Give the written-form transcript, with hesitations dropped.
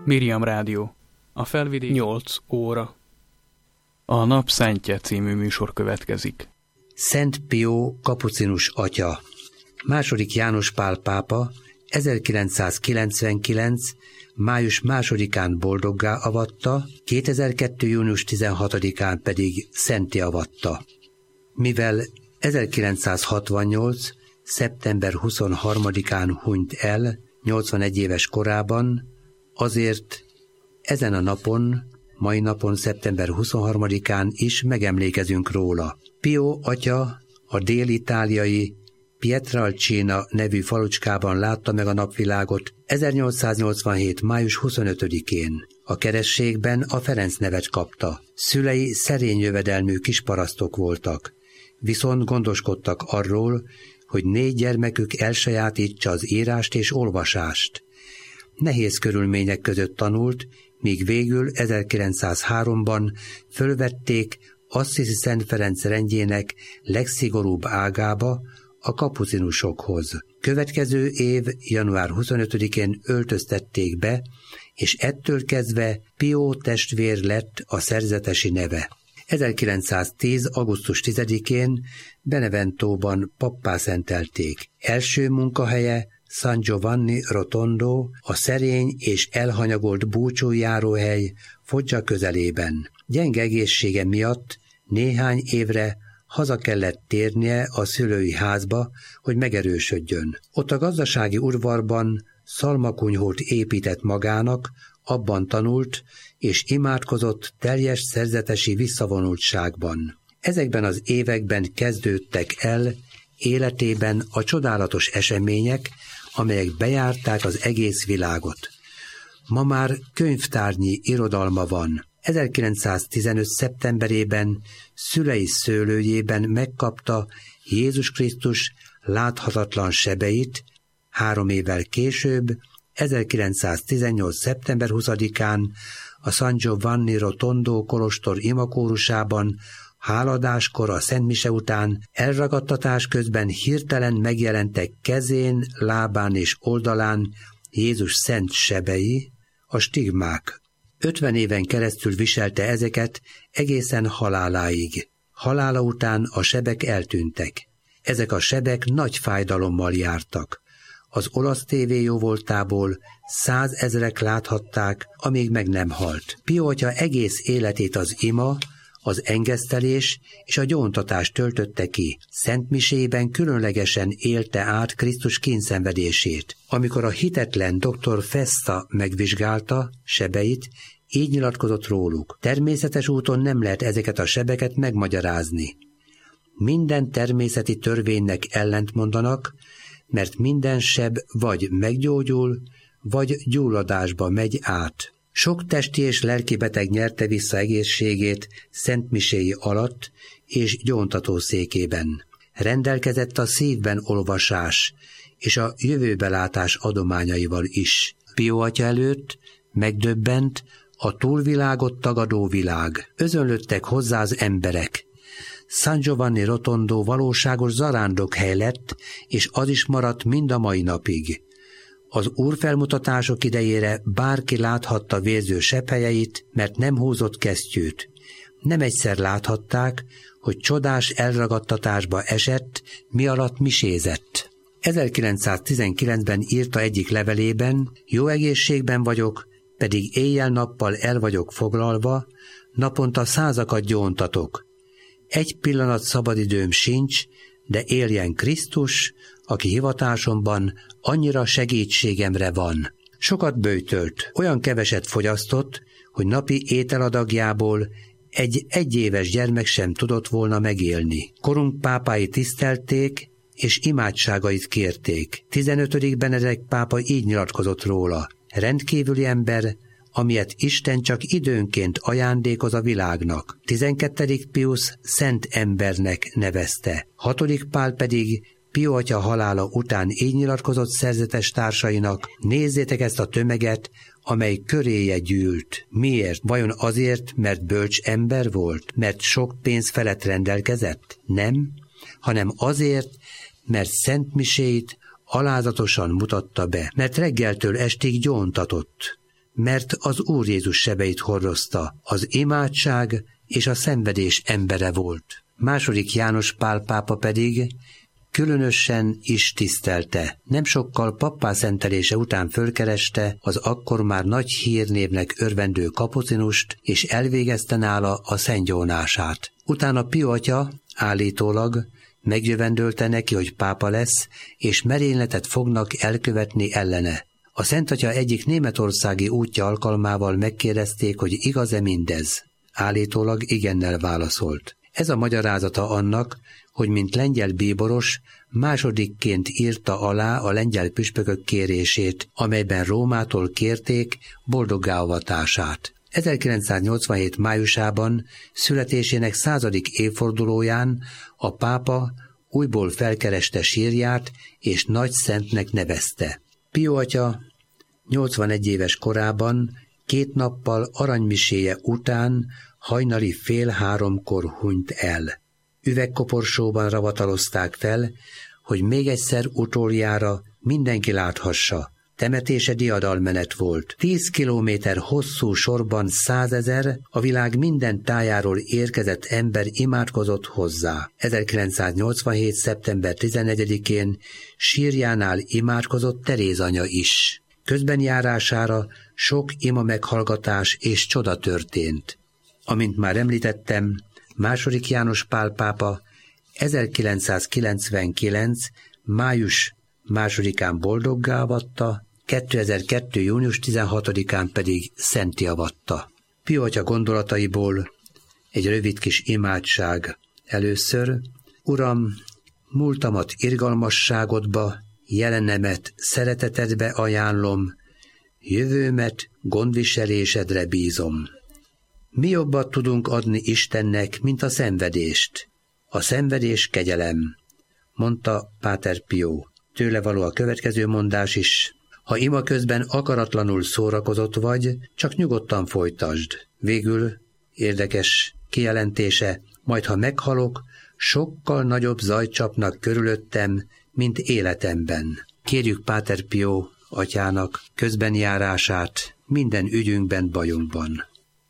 Miriam Rádió. A felvidék 8 óra. A Nap Szentje című műsor következik. Szent Pió kapucinus atya. II. János Pál pápa 1999. május 2-án boldoggá avatta, 2002. június 16-án pedig szentté avatta. Mivel 1968. szeptember 23-án hunyt el, 81 éves korában, azért ezen a napon, mai napon, szeptember 23-án is megemlékezünk róla. Pió atya a dél-itáliai Pietralcina nevű falucskában látta meg a napvilágot 1887. május 25-én. A kerességben a Ferenc nevet kapta. Szülei szerény jövedelmű kisparasztok voltak, viszont gondoskodtak arról, hogy 4 gyermekük elsajátítsa az írást és olvasást. Nehéz körülmények között tanult, míg végül 1903-ban fölvették Assisi Szent Ferenc rendjének legszigorúbb ágába, a kapucinusokhoz. Következő év január 25-én öltöztették be, és ettől kezdve Pió testvér lett a szerzetesi neve. 1910. augusztus 10-én Beneventóban pappá szentelték. Első munkahelye San Giovanni Rotondo, a szerény és elhanyagolt búcsújáróhely Foggia közelében. Gyenge egészsége miatt néhány évre haza kellett térnie a szülői házba, hogy megerősödjön. Ott a gazdasági udvarban szalmakunyhót épített magának, abban tanult és imádkozott teljes szerzetesi visszavonultságban. Ezekben az években kezdődtek el életében a csodálatos események, amelyek bejárták az egész világot. Ma már könyvtárnyi irodalma van. 1915. szeptemberében szülei szőlőjében megkapta Jézus Krisztus láthatatlan sebeit, 3 évvel később, 1918. szeptember 20-án a San Giovanni Rotondo kolostor imakórusában háladáskor a szentmise után elragadtatás közben hirtelen megjelentek kezén, lábán és oldalán Jézus szent sebei, a stigmák. 50 éven keresztül viselte ezeket egészen haláláig. Halála után a sebek eltűntek. Ezek a sebek nagy fájdalommal jártak. Az olasz tévé jóvoltából 100 000-ek láthatták, amíg meg nem halt. Pió atya egész életét az ima, az engesztelés és a gyóntatás töltötte ki. Szentmisében különlegesen élte át Krisztus kínszenvedését. Amikor a hitetlen dr. Festa megvizsgálta sebeit, így nyilatkozott róluk. Természetes úton nem lehet ezeket a sebeket megmagyarázni. Minden természeti törvénynek ellentmondanak, mert minden seb vagy meggyógyul, vagy gyulladásba megy át. Sok testi és lelki beteg nyerte vissza egészségét szentmiséi alatt és gyóntatószékében. Rendelkezett a szívben olvasás és a jövőbelátás adományaival is. Pió atya előtt megdöbbent a túlvilágot tagadó világ. Özönlöttek hozzá az emberek. San Giovanni Rotondo valóságos zarándokhely lett, és az is maradt mind a mai napig. Az úrfelmutatások idejére bárki láthatta vérző sebhelyeit, mert nem húzott kesztyűt. Nem egyszer láthatták, hogy csodás elragadtatásba esett, mi alatt misézett. 1919-ben írta egyik levelében: jó egészségben vagyok, pedig éjjel-nappal el vagyok foglalva, naponta 100-akat gyóntatok. Egy pillanat szabadidőm sincs, de éljen Krisztus, aki hivatásomban annyira segítségemre van. Sokat böjtölt, olyan keveset fogyasztott, hogy napi ételadagjából egy 1 éves gyermek sem tudott volna megélni. Korunk pápái tisztelték, és imádságait kérték. 15. Benedek pápa így nyilatkozott róla: rendkívüli ember, amilyet Isten csak időnként ajándékoz a világnak. 12. Piusz szent embernek nevezte. 6. Pál pedig Pió atya halála után így nyilatkozott szerzetes társainak: nézzétek ezt a tömeget, amely köréje gyűlt. Miért? Vajon azért, mert bölcs ember volt? Mert sok pénz felett rendelkezett? Nem, hanem azért, mert szentmiséit alázatosan mutatta be, mert reggeltől estig gyóntatott, mert az Úr Jézus sebeit hordozta, az imádság és a szenvedés embere volt. II. János Pál pápa pedig különösen is tisztelte. Nem sokkal pappá szentelése után fölkereste az akkor már nagy hírnévnek örvendő Kapucinust, és elvégezte nála a szentgyónását. Utána Pio atya állítólag megjövendölte neki, hogy pápa lesz, és merényletet fognak elkövetni ellene. A Szent Atya egyik németországi útja alkalmával megkérdezték, hogy igaz-e mindez. Állítólag igennel válaszolt. Ez a magyarázata annak, hogy mint lengyel bíboros másodikként írta alá a lengyel püspökök kérését, amelyben Rómától kérték boldoggá avatását. 1987. májusában születésének 100. évfordulóján a pápa újból felkereste sírját és nagy szentnek nevezte. Pio atya 81 éves korában 2 nappal aranymiséje után hajnali 2:30-kor hunyt el. Üvegkoporsóban ravatalozták fel, hogy még egyszer utoljára mindenki láthassa. Temetése diadalmenet volt. 10 kilométer hosszú sorban 100 000 a világ minden tájáról érkezett ember imádkozott hozzá. 1987. szeptember 14-én sírjánál imádkozott Teréz anya is. Közbenjárására sok ima meghallgatás és csoda történt. Amint már említettem, II. János Pál pápa 1999. május 2-án boldoggá avatta, 2002. június 16-án pedig szentté avatta. Pio atya gondolataiból egy rövid kis imádság. Először: Uram, múltamat irgalmasságodba, jelenemet szeretetedbe ajánlom, jövőmet gondviselésedre bízom. Mi jobbat tudunk adni Istennek, mint a szenvedést? A szenvedés kegyelem, mondta Páter Pio. Tőle való a következő mondás is: ha ima közben akaratlanul szórakozott vagy, csak nyugodtan folytasd. Végül érdekes kijelentése: majd ha meghalok, sokkal nagyobb zajt csapnak körülöttem, mint életemben. Kérjük Páter Pio atyának közbenjárását minden ügyünkben, bajunkban.